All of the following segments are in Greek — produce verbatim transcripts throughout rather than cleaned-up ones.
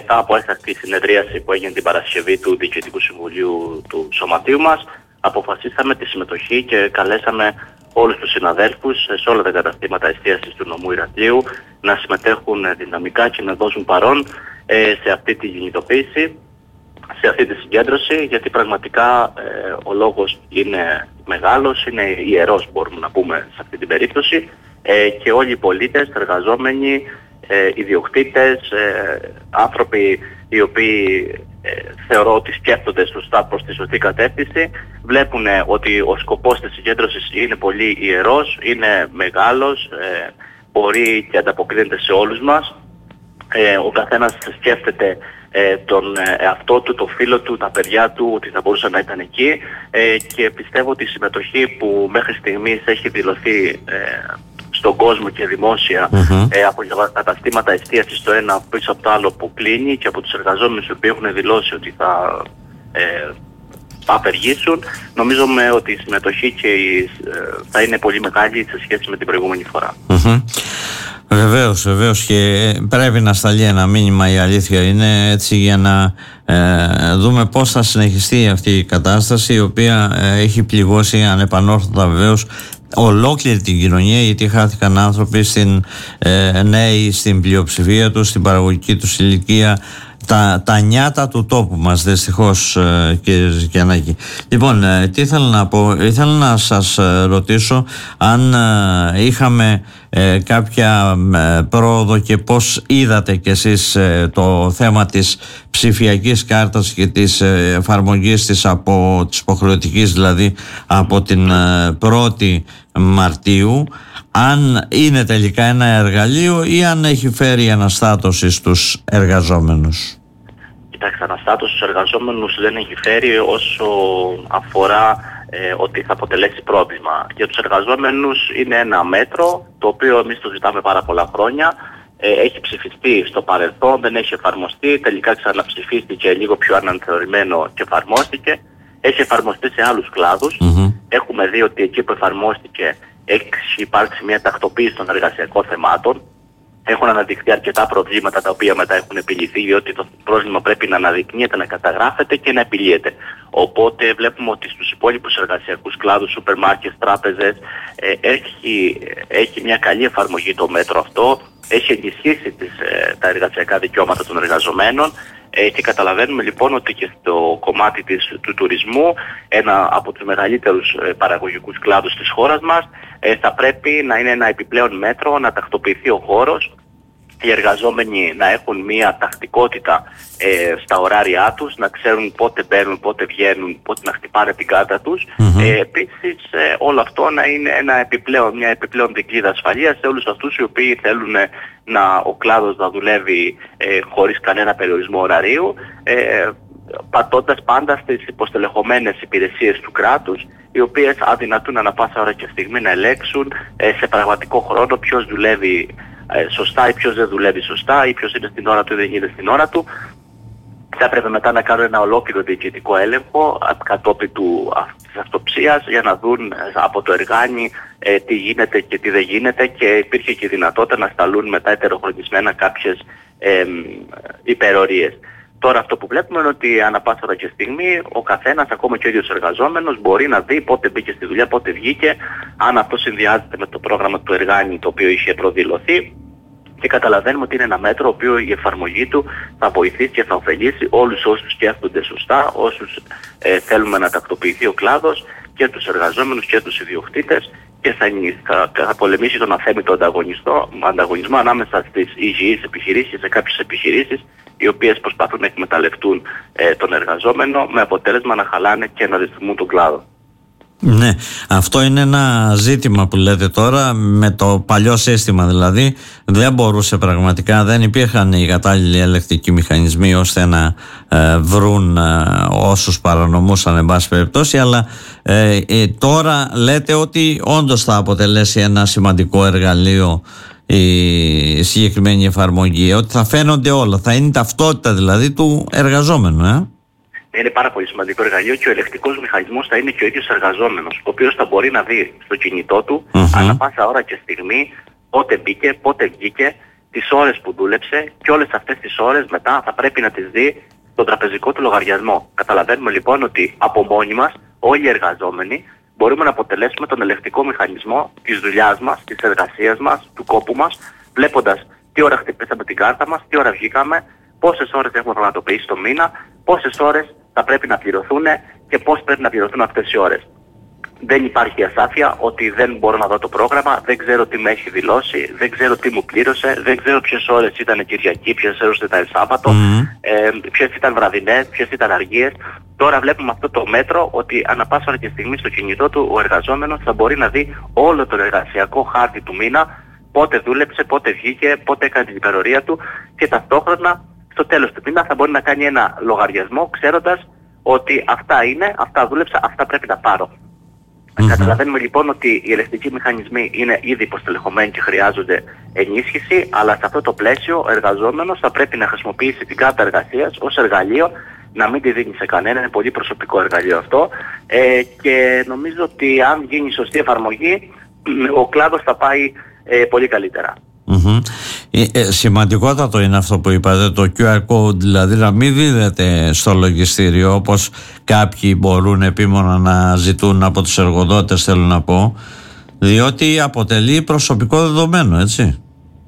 μετά από έκτακτη συνεδρίαση που έγινε την Παρασκευή του Διοικητικού Συμβουλίου του Σωματείου μας, αποφασίσαμε τη συμμετοχή και καλέσαμε όλους τους συναδέλφους σε όλα τα καταστήματα εστίασης του νομού Ηρακλείου να συμμετέχουν δυναμικά και να δώσουν παρόν ε, σε αυτή τη κινητοποίηση, σε αυτή τη συγκέντρωση, γιατί πραγματικά ε, ο λόγος είναι μεγάλος, είναι ιερός μπορούμε να πούμε σε αυτή την περίπτωση, ε, και όλοι οι πολίτες, εργαζόμενοι, ε, ιδιοκτήτες, ε, άνθρωποι οι οποίοι ε, θεωρώ ότι σκέφτονται σωστά προς τη σωστή κατεύθυνση, βλέπουν ε, ότι ο σκοπός της συγκέντρωσης είναι πολύ ιερός, είναι μεγάλος, ε, μπορεί και ανταποκρίνεται σε όλους μας. Ε, ο καθένας σκέφτεται ε, τον εαυτό του, το φίλο του, τα παιδιά του, ότι θα μπορούσαν να ήταν εκεί, ε, και πιστεύω ότι η συμμετοχή που μέχρι στιγμής έχει δηλωθεί ε, στον κόσμο και δημόσια, mm-hmm. ε, από τα καταστήματα εστίασης το ένα πίσω από το άλλο που κλείνει και από τους εργαζόμενους που έχουν δηλώσει ότι θα ε, απεργήσουν, νομίζουμε ότι η συμμετοχή και η, ε, θα είναι πολύ μεγάλη σε σχέση με την προηγούμενη φορά. Mm-hmm. Βεβαίως, βεβαίως, και πρέπει να σταλεί ένα μήνυμα, η αλήθεια είναι, έτσι, για να ε, δούμε πώς θα συνεχιστεί αυτή η κατάσταση, η οποία ε, έχει πληγώσει ανεπανόρθωτα βεβαίως ολόκληρη την κοινωνία, γιατί χάθηκαν άνθρωποι, στην, ε, νέοι στην πλειοψηφία τους, στην παραγωγική τους ηλικία, τα, τα νιάτα του τόπου μας, δυστυχώς, ε, κύριε Ζικιανάκη. Λοιπόν, ε, τι ήθελα να πω, ήθελα να σας ε, ρωτήσω αν ε, είχαμε ε, κάποια ε, πρόοδο και πώς είδατε κι εσείς ε, το θέμα της ψηφιακής κάρτας και της ε, εφαρμογής της, από της υποχρεωτικής δηλαδή, από την ε, πρώτη Μαρτίου, αν είναι τελικά ένα εργαλείο ή αν έχει φέρει αναστάτωση στους εργαζόμενους. Κοιτάξτε, αναστάτωση στους εργαζόμενους δεν έχει φέρει όσο αφορά ε, ότι θα αποτελέσει πρόβλημα. Για τους εργαζόμενους είναι ένα μέτρο το οποίο εμείς το ζητάμε πάρα πολλά χρόνια. Ε, έχει ψηφιστεί στο παρελθόν, δεν έχει εφαρμοστεί, τελικά ξαναψηφίστηκε λίγο πιο αναθεωρημένο και εφαρμόστηκε. Έχει εφαρμοστεί σε άλλους κλάδους. Mm-hmm. Έχουμε δει ότι εκεί που εφαρμόστηκε έχει υπάρξει μια τακτοποίηση των εργασιακών θεμάτων. Έχουν αναδειχθεί αρκετά προβλήματα τα οποία μετά έχουν επιλυθεί, διότι το πρόβλημα πρέπει να αναδεικνύεται, να καταγράφεται και να επιλύεται. Οπότε βλέπουμε ότι στους υπόλοιπους εργασιακούς κλάδους, σούπερ μάρκετ, τράπεζες, ε, έχει, έχει μια καλή εφαρμογή το μέτρο αυτό, έχει ενισχύσει τις, ε, τα εργασιακά δικαιώματα των εργαζομένων. Ε, και καταλαβαίνουμε λοιπόν ότι και στο κομμάτι της, του τουρισμού, ένα από τους μεγαλύτερους ε, παραγωγικούς κλάδους της χώρας μας, ε, θα πρέπει να είναι ένα επιπλέον μέτρο, να τακτοποιηθεί ο χώρος, οι εργαζόμενοι να έχουν μια τακτικότητα ε, στα ωράρια τους, να ξέρουν πότε μπαίνουν, πότε βγαίνουν, πότε να χτυπάνε την κάρτα τους. Mm-hmm. Ε, επίσης ε, όλο αυτό να είναι ένα επιπλέον, μια επιπλέον δικλείδα ασφαλείας σε όλους αυτούς οι οποίοι θέλουν ε, να, ο κλάδος να δουλεύει ε, χωρίς κανένα περιορισμό ωραρίου, ε, πατώντας πάντα στις υποστελεχωμένες υπηρεσίες του κράτους, οι οποίες αδυνατούν ανά πάσα ώρα και στιγμή να ελέγξουν ε, σε πραγματικό χρόνο ποιος δουλεύει ε, σωστά ή ποιος δεν δουλεύει σωστά ή ποιος είναι στην ώρα του ή δεν είναι στην ώρα του. Θα έπρεπε μετά να κάνουν ένα ολόκληρο διοικητικό έλεγχο κατόπιν του, της αυτοψίας, για να δουν από το εργάνι ε, τι γίνεται και τι δεν γίνεται, και υπήρχε και η δυνατότητα να σταλούν μετά ετεροχρονισμένα κάποιες ε, υπερορίες. Τώρα αυτό που βλέπουμε είναι ότι ανά πάσα ώρα και στιγμή ο καθένας, ακόμα και ο ίδιος εργαζόμενος, μπορεί να δει πότε μπήκε στη δουλειά, πότε βγήκε, αν αυτό συνδυάζεται με το πρόγραμμα του εργάνι το οποίο είχε προδηλωθεί, και καταλαβαίνουμε ότι είναι ένα μέτρο οποίο η εφαρμογή του θα βοηθήσει και θα ωφελήσει όλους όσους σκέφτονται σωστά, όσους ε, θέλουμε να τακτοποιηθεί ο κλάδος, και τους εργαζόμενους και τους ιδιοκτήτες, και θα, θα, θα πολεμήσει τον αθέμητο ανταγωνισμό ανάμεσα στις υγιείς επιχειρήσεις και σε κάποιες επιχειρήσεις οι οποίες προσπαθούν να εκμεταλλευτούν ε, τον εργαζόμενο, με αποτέλεσμα να χαλάνε και να δυστυχούν τον κλάδο. Ναι, αυτό είναι ένα ζήτημα που λέτε τώρα. Με το παλιό σύστημα δηλαδή δεν μπορούσε πραγματικά, δεν υπήρχαν οι κατάλληλοι ελεκτικοί μηχανισμοί ώστε να ε, βρουν ε, όσους παρανομούσαν εν πάση περιπτώσει, αλλά ε, ε, τώρα λέτε ότι όντως θα αποτελέσει ένα σημαντικό εργαλείο η συγκεκριμένη εφαρμογή, ότι θα φαίνονται όλα, θα είναι η ταυτότητα δηλαδή του εργαζόμενου. ε? Είναι πάρα πολύ σημαντικό εργαλείο, και ο ελεκτικός μηχανισμός θα είναι και ο ίδιος εργαζόμενος, ο οποίος θα μπορεί να δει στο κινητό του mm-hmm. ανά πάσα ώρα και στιγμή πότε μπήκε, πότε βγήκε, τις ώρες που δούλεψε και όλες αυτές τις ώρες μετά θα πρέπει να τις δει στον τραπεζικό του λογαριασμό. Καταλαβαίνουμε λοιπόν ότι από μόνοι μας, όλοι οι εργαζόμενοι, μπορούμε να αποτελέσουμε τον ελεκτικό μηχανισμό της δουλειάς μας, της εργασίας μας, του κόπου μας, βλέποντας τι ώρα χτυπήσαμε την κάρτα μας, τι ώρα βγήκαμε, πόσες ώρες έχουμε πραγματοποιήσει το μήνα, πόσες ώρες θα πρέπει να πληρωθούν και πώς πρέπει να πληρωθούν αυτές οι ώρες. Δεν υπάρχει ασάφεια ότι δεν μπορώ να δω το πρόγραμμα, δεν ξέρω τι με έχει δηλώσει, δεν ξέρω τι μου πλήρωσε, δεν ξέρω ποιες ώρες ήταν Κυριακή, ποιες ώρες ήταν Σάββατο, mm. ε, ποιες ήταν βραδινές, ποιες ήταν αργίες. Τώρα βλέπουμε αυτό το μέτρο ότι ανά πάσα ώρα και στιγμή στο κινητό του ο εργαζόμενος θα μπορεί να δει όλο τον εργασιακό χάρτη του μήνα, πότε δούλεψε, πότε βγήκε, πότε έκανε την υπερορία του και ταυτόχρονα στο τέλος του μήνα θα μπορεί να κάνει ένα λογαριασμό ξέροντας ότι αυτά είναι, αυτά δούλεψα, αυτά πρέπει να πάρω. Mm-hmm. Καταλαβαίνουμε λοιπόν ότι οι ελεκτικοί μηχανισμοί είναι ήδη υποστελεχωμένοι και χρειάζονται ενίσχυση, αλλά σε αυτό το πλαίσιο ο εργαζόμενος θα πρέπει να χρησιμοποιήσει την κάρτα εργασίας ως εργαλείο, να μην τη δίνει σε κανένα, είναι πολύ προσωπικό εργαλείο αυτό ε, και νομίζω ότι αν γίνει σωστή εφαρμογή ο κλάδος θα πάει ε, πολύ καλύτερα. Mm-hmm. Ε, ε, σημαντικότατο είναι αυτό που είπατε, το κιου αρ code, δηλαδή να μην δίδεται στο λογιστήριο όπως κάποιοι μπορούν επίμονα να ζητούν από τους εργοδότες, θέλω να πω, διότι αποτελεί προσωπικό δεδομένο, έτσι.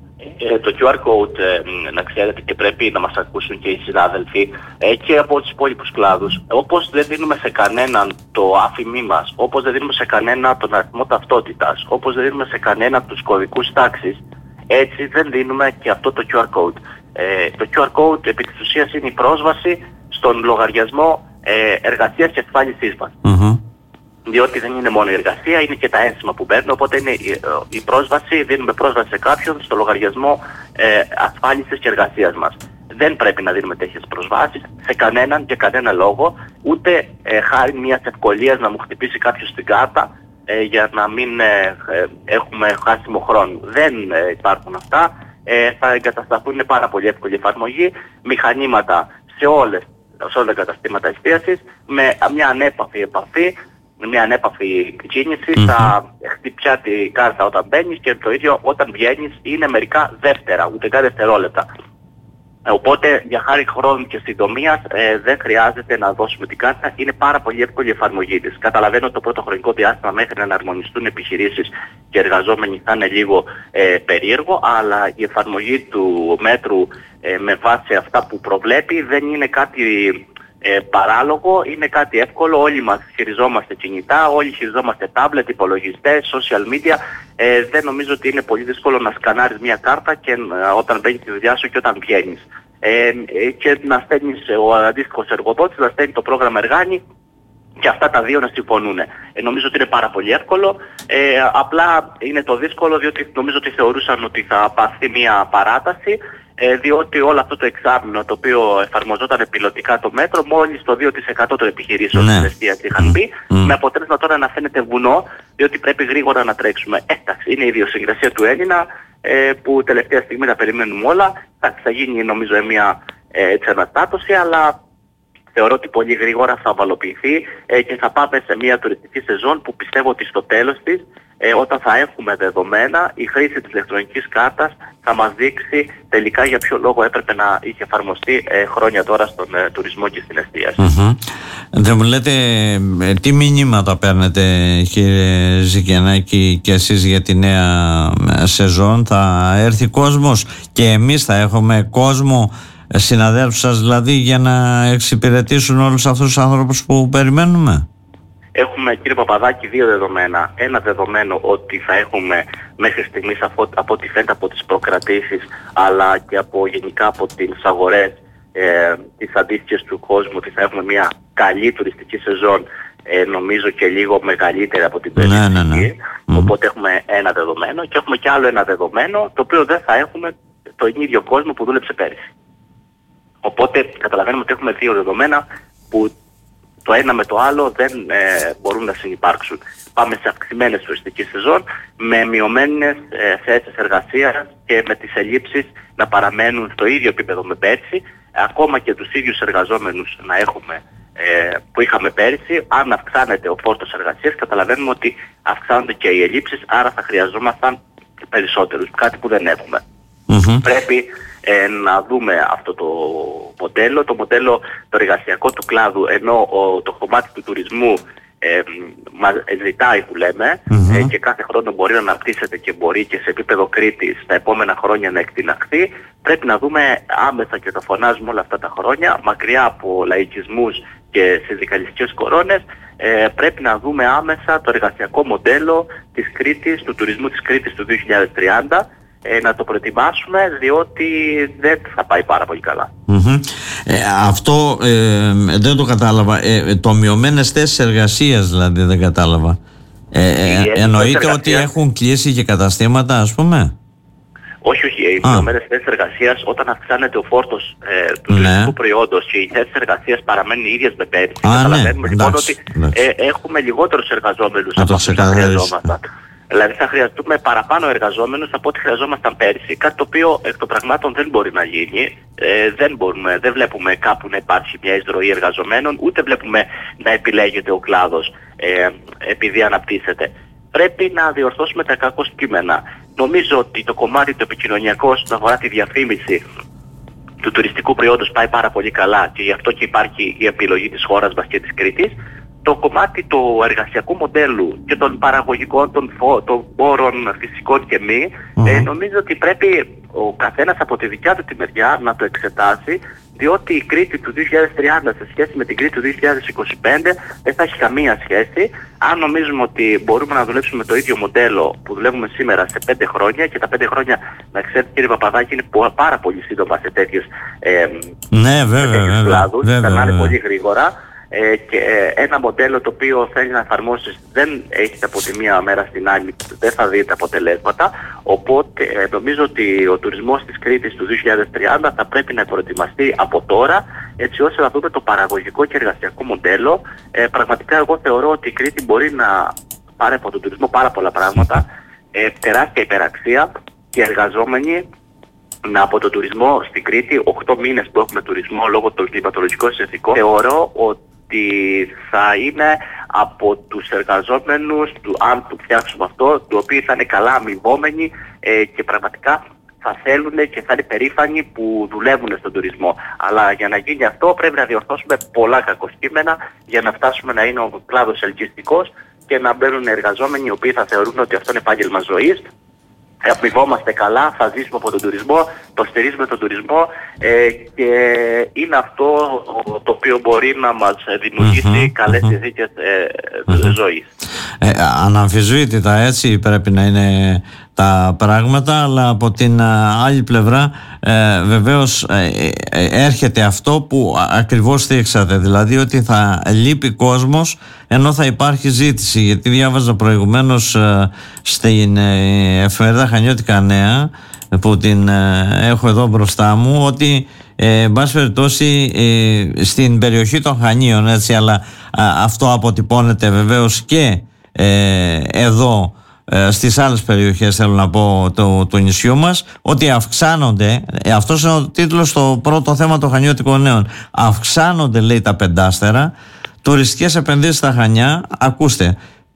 Ε, το κιου αρ code, ε, να ξέρετε, και πρέπει να μας ακούσουν και οι συνάδελφοι ε, και από τους υπόλοιπους κλάδους, όπως δεν δίνουμε σε κανέναν το άφημί μας, όπως δεν δίνουμε σε κανένα τον αριθμό ταυτότητας, όπως δεν δίνουμε σε κανένα τους κωδικούς τάξης, έτσι δεν δίνουμε και αυτό το κιου αρ code. Ε, το κιου αρ code επί της ουσίας είναι η πρόσβαση στον λογαριασμό ε, εργασίας και ασφάλισής μας. Mm-hmm. Διότι δεν είναι μόνο η εργασία, είναι και τα ένσημα που παίρνουν, οπότε είναι η, η πρόσβαση, δίνουμε πρόσβαση σε κάποιον στο λογαριασμό ε, ασφάλισης και εργασίας μας. Δεν πρέπει να δίνουμε τέτοιες προσβάσεις σε κανέναν και κανένα λόγο, ούτε ε, χάρη μιας ευκολίας να μου χτυπήσει κάποιος στην κάρτα, Ε, για να μην ε, ε, έχουμε χάσιμο χρόνο. Δεν ε, υπάρχουν αυτά. Ε, θα εγκατασταθούν, είναι πάρα πολύ εύκολη εφαρμογή, μηχανήματα σε, όλες, σε όλα τα καταστήματα εστίασης, με μια ανέπαφη επαφή, με μια ανέπαφη κίνηση, mm-hmm. θα χτυπιά τη κάρτα όταν μπαίνεις και το ίδιο όταν βγαίνεις είναι μερικά δεύτερα, ούτε καν δευτερόλεπτα. Οπότε για χάρη χρόνου και συντομίας ε, δεν χρειάζεται να δώσουμε την κάρτα, είναι πάρα πολύ εύκολη η εφαρμογή της. Καταλαβαίνω ότι το πρώτο χρονικό διάστημα μέχρι να εναρμονιστούν επιχειρήσεις και εργαζόμενοι θα είναι λίγο ε, περίεργο, αλλά η εφαρμογή του μέτρου ε, με βάση αυτά που προβλέπει δεν είναι κάτι ε, παράλογο, είναι κάτι εύκολο. Όλοι μας χειριζόμαστε κινητά, όλοι χειριζόμαστε τάμπλετ, υπολογιστές, social media. Ε, δεν νομίζω ότι είναι πολύ δύσκολο να σκανάρεις μια κάρτα και ε, όταν μπαίνεις στη δουλειά σου και όταν βγαίνεις. Ε, και να στέλνεις, ο αντίστοιχος εργοδότης να στέλνει το πρόγραμμα Εργάνη και αυτά τα δύο να συμφωνούν. Ε, νομίζω ότι είναι πάρα πολύ εύκολο. Ε, απλά είναι το δύσκολο διότι νομίζω ότι θεωρούσαν ότι θα πάρθει μια παράταση, ε, διότι όλο αυτό το εξάμηνο το οποίο εφαρμοζόταν πιλωτικά το μέτρο, μόλις το δύο τοις εκατό των επιχειρήσεων της εστίασης είχαν μπει, mm. με αποτέλεσμα τώρα να φαίνεται βουνό, διότι πρέπει γρήγορα να τρέξουμε. Εντάξει, είναι η ιδιοσυγκρασία του Έλληνα, ε, που τελευταία στιγμή να περιμένουμε όλα. Θα, θα γίνει νομίζω μια ε, έτσι αναστάτωση, αλλά θεωρώ ότι πολύ γρήγορα θα απαλοποιηθεί ε, και θα πάμε σε μια τουριστική σεζόν που πιστεύω ότι στο τέλος της, ε, όταν θα έχουμε δεδομένα, η χρήση της ηλεκτρονικής κάρτας θα μας δείξει τελικά για ποιο λόγο έπρεπε να είχε εφαρμοστεί ε, χρόνια τώρα στον ε, τουρισμό και στην εστίαση. Mm-hmm. Δεν μου λέτε ε, τι μηνύματα παίρνετε, κύριε Ζικιανάκη, και εσείς για τη νέα σεζόν? Θα έρθει κόσμος και εμείς θα έχουμε κόσμο, συναδέλφους σας δηλαδή, για να εξυπηρετήσουν όλους αυτούς τους άνθρωπους που περιμένουμε? Έχουμε, κύριε Παπαδάκη, δύο δεδομένα. Ένα δεδομένο ότι θα έχουμε μέχρι στιγμής, από, από ό,τι φαίνεται από τις προκρατήσεις, αλλά και από γενικά από τις αγορές ε, τις αντίστοιχες του κόσμου, ότι θα έχουμε μια καλή τουριστική σεζόν, ε, νομίζω και λίγο μεγαλύτερη από την περίπτωση. Ναι, ναι, ναι. Οπότε mm. έχουμε ένα δεδομένο και έχουμε και άλλο ένα δεδομένο, το οποίο δεν θα έχουμε τον ίδιο κόσμο που δούλεψε πέρυσι. Οπότε καταλαβαίνουμε ότι έχουμε δύο δεδομένα που το ένα με το άλλο δεν ε, μπορούν να συνυπάρξουν. Πάμε σε αυξημένες τουριστική σεζόν, με μειωμένες ε, θέσεις εργασίας και με τις ελλείψεις να παραμένουν στο ίδιο επίπεδο με πέρσι, ακόμα και τους ίδιους εργαζόμενους να έχουμε ε, που είχαμε πέρσι. Αν αυξάνεται ο φόρτος εργασίας, καταλαβαίνουμε ότι αυξάνονται και οι ελλείψεις, άρα θα χρειαζόμασταν περισσότερους, κάτι που δεν έχουμε. Mm-hmm. Πρέπει ε, να δούμε αυτό το μοντέλο, το μοντέλο το εργασιακό του κλάδου, ενώ ο, το κομμάτι του τουρισμού ε, μας ζητάει που λέμε mm-hmm. ε, και κάθε χρόνο μπορεί να αναπτύσσεται και μπορεί και σε επίπεδο Κρήτης στα επόμενα χρόνια να εκτιναχθεί. Πρέπει να δούμε άμεσα, και το φωνάζουμε όλα αυτά τα χρόνια, μακριά από λαϊκισμούς και συνδικαλιστικές κορώνες, ε, πρέπει να δούμε άμεσα το εργασιακό μοντέλο της Κρήτης, του τουρισμού της Κρήτης του δύο χιλιάδες τριάντα, ε, να το προετοιμάσουμε, διότι δεν θα πάει πάρα πολύ καλά. Mm-hmm. Ε, αυτό ε, δεν το κατάλαβα. Ε, το μειωμένες θέσεις εργασίας δηλαδή δεν κατάλαβα. Ε, ε, εννοείται ότι έχουν κλείσει και καταστήματα, ας πούμε? Όχι, όχι. Οι μειωμένες θέσεις εργασίας, όταν αυξάνεται ο φόρτος ε, του τουριστικού ναι. προϊόντος και οι θέσεις εργασίας παραμένουν οι ίδιες με πέρυσι, καταλαβαίνουμε ναι. λοιπόν εντάξει, ότι ε, έχουμε λιγότερους εργαζόμενους από αυτούς που χρειαζόμασταν. Δηλαδή θα χρειαστούμε παραπάνω εργαζόμενους από ό,τι χρειαζόμασταν πέρυσι, κάτι το οποίο εκ των πραγμάτων δεν μπορεί να γίνει. Ε, δεν, μπορούμε, δεν βλέπουμε κάπου να υπάρχει μια εισρωή εργαζομένων, ούτε βλέπουμε να επιλέγεται ο κλάδος ε, επειδή αναπτύσσεται. Πρέπει να διορθώσουμε τα κακώς κείμενα. Νομίζω ότι το κομμάτι το επικοινωνιακό όσον αφορά τη διαφήμιση του τουριστικού προϊόντος πάει πάρα πολύ καλά και γι' αυτό και υπάρχει η επιλογή της χώρας μας και της Κρήτης. Το κομμάτι του εργασιακού μοντέλου και των παραγωγικών, των, φο, των πόρων φυσικών και μη, mm. ε, νομίζω ότι πρέπει ο καθένας από τη δικιά του τη μεριά να το εξετάσει, διότι η Κρήτη του δύο χιλιάδες τριάντα σε σχέση με την Κρήτη του δύο χιλιάδες είκοσι πέντε δεν θα έχει καμία σχέση. Αν νομίζουμε ότι μπορούμε να δουλέψουμε με το ίδιο μοντέλο που δουλεύουμε σήμερα σε πέντε χρόνια, και τα πέντε χρόνια, να ξέρετε κύριε Παπαδάκη, είναι πάρα πολύ σύντομα σε τέτοιους ε, ναι, βέβαια, κλάδους, περνάνε πολύ γρήγορα. ε, και ε, ένα μοντέλο το οποίο θέλει να εφαρμόσει δεν έχετε από τη μία μέρα στην άλλη, δεν θα δείτε αποτελέσματα. Οπότε ε, νομίζω ότι ο τουρισμός της Κρήτης του δύο χιλιάδες τριάντα θα πρέπει να προετοιμαστεί από τώρα, έτσι ώστε να δούμε το παραγωγικό και εργασιακό μοντέλο. Ε, πραγματικά εγώ θεωρώ ότι η Κρήτη μπορεί να πάρει από τον τουρισμό πάρα πολλά πράγματα, ε, τεράστια υπεραξία, και εργαζόμενοι να από τον τουρισμό στην Κρήτη, οκτώ μήνες που έχουμε τουρισμό λόγω των κλιματολογικών συνθηκών, θεωρώ ότι θα είναι από τους εργαζόμενους, του, αν το φτιάξουμε αυτό, του οποίοι θα είναι καλά αμοιβόμενοι ε, και πραγματικά θα θέλουν και θα είναι περήφανοι που δουλεύουν στον τουρισμό. Αλλά για να γίνει αυτό πρέπει να διορθώσουμε πολλά κακοσκήμενα για να φτάσουμε να είναι ο κλάδος ελκυστικός και να μπαίνουν εργαζόμενοι οι οποίοι θα θεωρούν ότι αυτό είναι επάγγελμα ζωής. Αμοιβόμαστε καλά, θα ζήσουμε από τον τουρισμό, το στηρίζουμε τον τουρισμό ε, και είναι αυτό το οποίο μπορεί να μας δημιουργήσει mm-hmm, καλές mm-hmm. συνθήκες ε, mm-hmm. ζωής. Ε, αναμφισβήτητα έτσι πρέπει να είναι τα πράγματα, αλλά από την άλλη πλευρά ε, βεβαίως ε, ε, έρχεται αυτό που ακριβώς θίξατε, δηλαδή ότι θα λείπει κόσμος ενώ θα υπάρχει ζήτηση, γιατί διάβαζα προηγουμένως ε, στην ε, εφημερίδα Χανιώτικα Νέα που την ε, έχω εδώ μπροστά μου, ότι ε, εν πάση περιπτώσει ε, στην περιοχή των Χανίων, έτσι, αλλά α, αυτό αποτυπώνεται βεβαίως και ε, εδώ στις άλλες περιοχές, θέλω να πω, του, του νησιού μας, ότι αυξάνονται, αυτός είναι ο τίτλος στο πρώτο θέμα των Χανιώτικων Νέων, αυξάνονται, λέει, τα πεντάστερα, τουριστικές επενδύσεις στα Χανιά, ακούστε,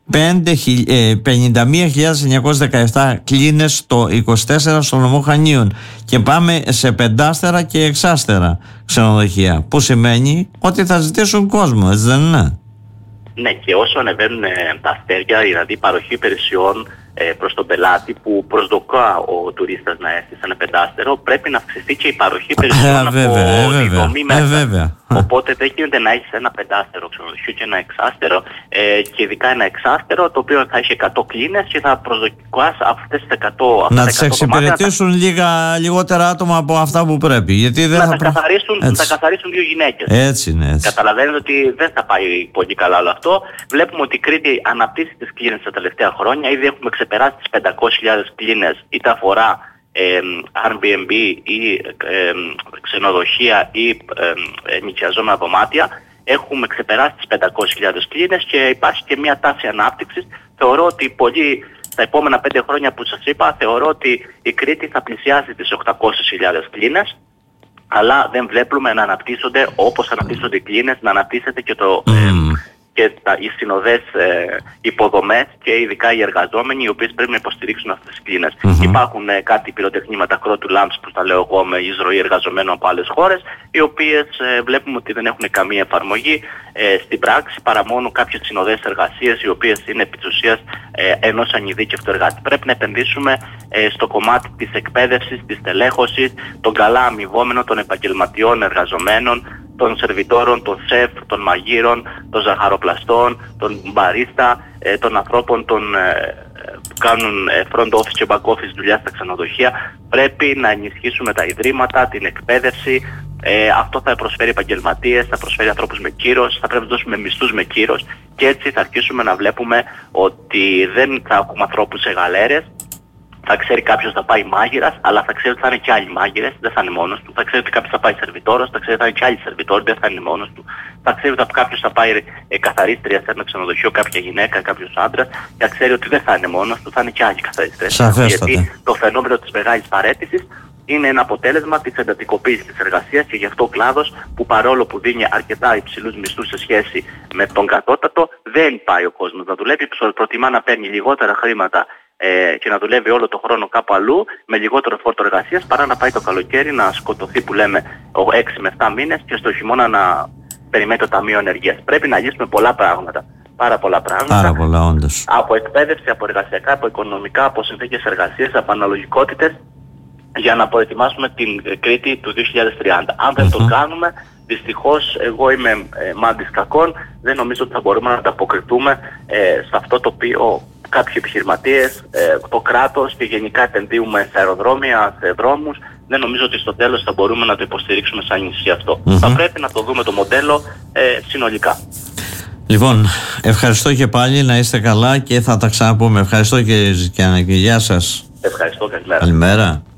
πενήντα μία χιλιάδες εννιακόσιες δεκαεπτά κλίνες το είκοσι τέσσερα στο νομό Χανίων και πάμε σε πεντάστερα και εξάστερα ξενοδοχεία, που σημαίνει ότι θα ζητήσουν κόσμο, έτσι δεν είναι? Ναι, και όσο ανεβαίνουν ε, τα αστέρια, δηλαδή η παροχή υπηρεσιών ε, προς τον πελάτη που προσδοκά ο τουρίστας να έρθει σε ένα πεντάστερο, πρέπει να αυξηθεί και η παροχή υπηρεσιών ε, από τη δομή μέσα. Ε, Οπότε δεν γίνεται να έχεις ένα πεντάστερο ξενοδοχείο και ένα εξάστερο, ε, και ειδικά ένα εξάστερο το οποίο θα έχει εκατό κλίνες και θα προσδοκάς αυτές τις εκατό. Να τις εξυπηρετήσουν τα... λίγα, λιγότερα άτομα από αυτά που πρέπει. Γιατί δεν να, θα τα προ... καθαρίσουν, να τα καθαρίσουν δύο γυναίκες. Έτσι είναι. Έτσι. Καταλαβαίνετε ότι δεν θα πάει πολύ καλά όλο αυτό. Βλέπουμε ότι η Κρήτη αναπτύσσει τις κλίνες τα τελευταία χρόνια. Ήδη έχουμε ξεπεράσει τις πεντακόσιες χιλιάδες κλίνες, είτε αφορά Ε, Airbnb ή ε, ξενοδοχεία ή ε, νοικιαζόμενα δωμάτια. Έχουμε ξεπεράσει τις πεντακόσιες χιλιάδες κλίνες και υπάρχει και μια τάση ανάπτυξης. Θεωρώ ότι πολύ στα επόμενα πέντε χρόνια που σας είπα, θεωρώ ότι η Κρήτη θα πλησιάσει τις οκτακόσιες χιλιάδες κλίνες, αλλά δεν βλέπουμε να αναπτύσσονται όπως αναπτύσσονται οι κλίνες, να αναπτύσσεται και το, mm. ε, και τα, οι συνοδές ε, υποδομές και ειδικά οι εργαζόμενοι οι οποίες πρέπει να υποστηρίξουν αυτές τις κλίνες. Mm-hmm. Υπάρχουν ε, κάτι πυροτεχνήματα κρότου λάμψη που τα λέω εγώ με εισρωή εργαζομένων από άλλες χώρες, οι οποίες ε, βλέπουμε ότι δεν έχουν καμία εφαρμογή ε, στην πράξη παρά μόνο κάποιες συνοδές εργασίες οι οποίες είναι επί της ουσίας ε, ενός ανειδίκευτου εργάτη. Πρέπει να επενδύσουμε ε, στο κομμάτι της εκπαίδευσης, της τελέχωσης, των καλά αμοιβόμενων, των επαγγελματιών εργαζομένων, των σερβιτόρων, των σεφ, των μαγείρων, των ζαχαροπλαστών, των μπαρίστα, ε, των ανθρώπων των, ε, που κάνουν ε, front office και back office δουλειά στα ξενοδοχεία. Πρέπει να ενισχύσουμε τα ιδρύματα, την εκπαίδευση. Ε, αυτό θα προσφέρει επαγγελματίες, θα προσφέρει ανθρώπους με κύρος, θα πρέπει να δώσουμε μισθούς με κύρος και έτσι θα αρχίσουμε να βλέπουμε ότι δεν θα έχουμε ανθρώπους σε γαλέρες. Θα ξέρει κάποιος θα πάει μάγειρας, αλλά θα ξέρει ότι θα είναι και άλλοι μάγειρες, δεν θα είναι μόνος του. Θα ξέρει ότι κάποιος θα πάει σερβιτόρος, θα ξέρει ότι θα είναι και άλλοι σερβιτόροι, δεν θα είναι μόνος του. Θα ξέρει ότι κάποιος θα πάει ε, καθαρίστρια σε ένα ξενοδοχείο, κάποια γυναίκα, κάποιος άντρας, και θα ξέρει ότι δεν θα είναι μόνος του, θα είναι και άλλοι καθαρίστρες. Γιατί το φαινόμενο της μεγάλης παραίτησης είναι ένα αποτέλεσμα της εντατικοποίησης της εργασίας και γι' αυτό ο κλάδος που παρόλο που δίνει αρκετά υψηλούς μισθούς σε σχέση με τον κατώτατο, δεν πάει ο κόσμος να δουλεύει, προτιμά να παίρνει λιγότερα χρήματα Ε, και να δουλεύει όλο το χρόνο κάπου αλλού με λιγότερο φόρτο εργασίας παρά να πάει το καλοκαίρι να σκοτωθεί που λέμε έξι με επτά μήνες και στο χειμώνα να περιμένει το Ταμείο Ενεργείας. Πρέπει να λύσουμε πολλά πράγματα. Πάρα πολλά πράγματα. Πάρα πολλά, όντως. Από εκπαίδευση, από εργασιακά, από οικονομικά, από συνθήκες εργασίας, από αναλογικότητες για να προετοιμάσουμε την Κρήτη του δύο χιλιάδες τριάντα. Αν δεν mm-hmm. το κάνουμε, δυστυχώς εγώ είμαι ε, μάντης κακών, δεν νομίζω ότι θα μπορούμε να ανταποκριθούμε ε, σε αυτό το οποίο κάποιοι επιχειρηματίες, ε, το κράτος και γενικά επενδύουμε σε αεροδρόμια, σε δρόμους. Δεν νομίζω ότι στο τέλος θα μπορούμε να το υποστηρίξουμε σαν νησί αυτό. Mm-hmm. Θα πρέπει να το δούμε το μοντέλο ε, συνολικά. Λοιπόν, ευχαριστώ και πάλι, να είστε καλά και θα τα ξαναπούμε. Ευχαριστώ κύριε Ζητιάνα και γεια σας. Ευχαριστώ, καλημέρα. Καλημέρα.